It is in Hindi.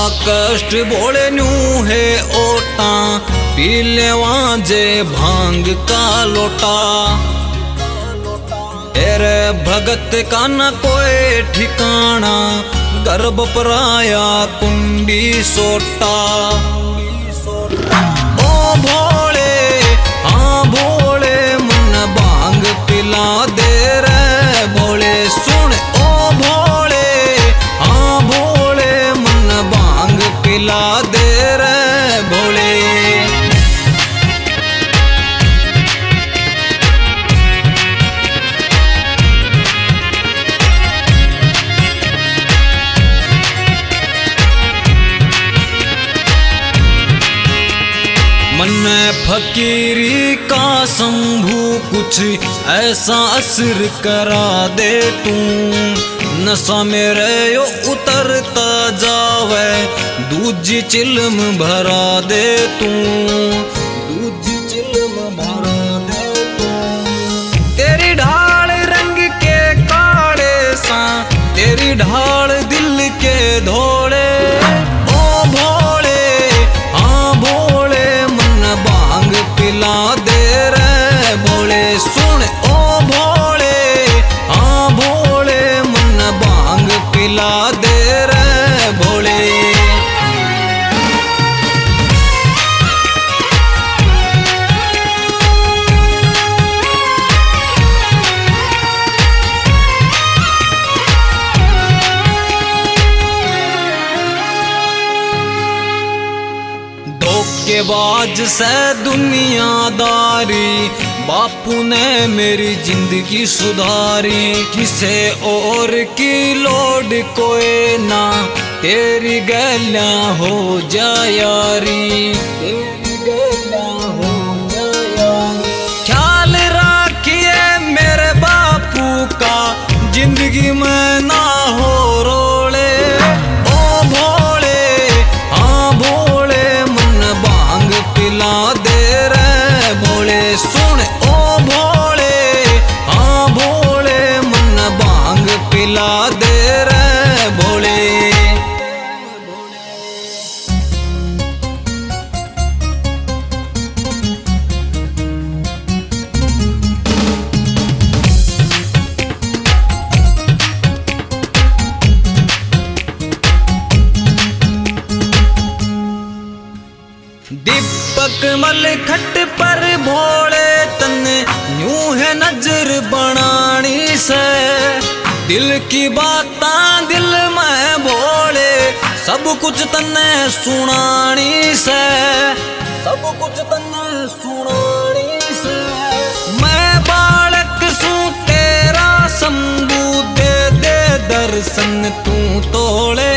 कष्ट बोले न्यू है ओटा, पी लेवा जे भांग का लोटा। तेरे भगत का न कोई ठिकाना, गर्भ पराया कुंडी सोटा। ओ भोले हाँ भोले मन भांग पिला दे रे भोले सुन। ओ भोले हाँ भोले मन भांग पिला दे रे भोले। मन फकीरी का शंभू कुछ ऐसा असर करा दे तू, नशा मेरे यो उतरता जावे दूजी चिल्म भरा दे तू, दूजी चिल्म भरा दे तू। तेरी ढाल रंग के काले सा, तेरी ढाल दिल के धोले। ओ भोले हाँ भोले भांग पिला दे रे भोले सुन। ओ भोले हाँ भोले मन भांग पिला दे रे भोले। धोखेबाज से दुनियादारी, बापू ने मेरी जिंदगी सुधारी। किसे और की लोड कोई ना, तेरी गलियां हो जा यारी, तेरी गलियां हो जा यारी। ख्याल रखिए मेरे बापू का, जिंदगी में ना हो रोले। ओ भोले हाँ भोले मन भांग पिला दे रे भोले सुन। ओ भोले हाँ भोले मन भांग पिला दे रे भोले। दीपक मल खट पर भोले तने न्यू है नजर बनानी से, दिल की बातां दिल में भोले सब कुछ तने सुनानी से, सब कुछ तने सुनानी से। मैं बालक सूं तेरा शंभू दे दे दर्शन तू तोड़े।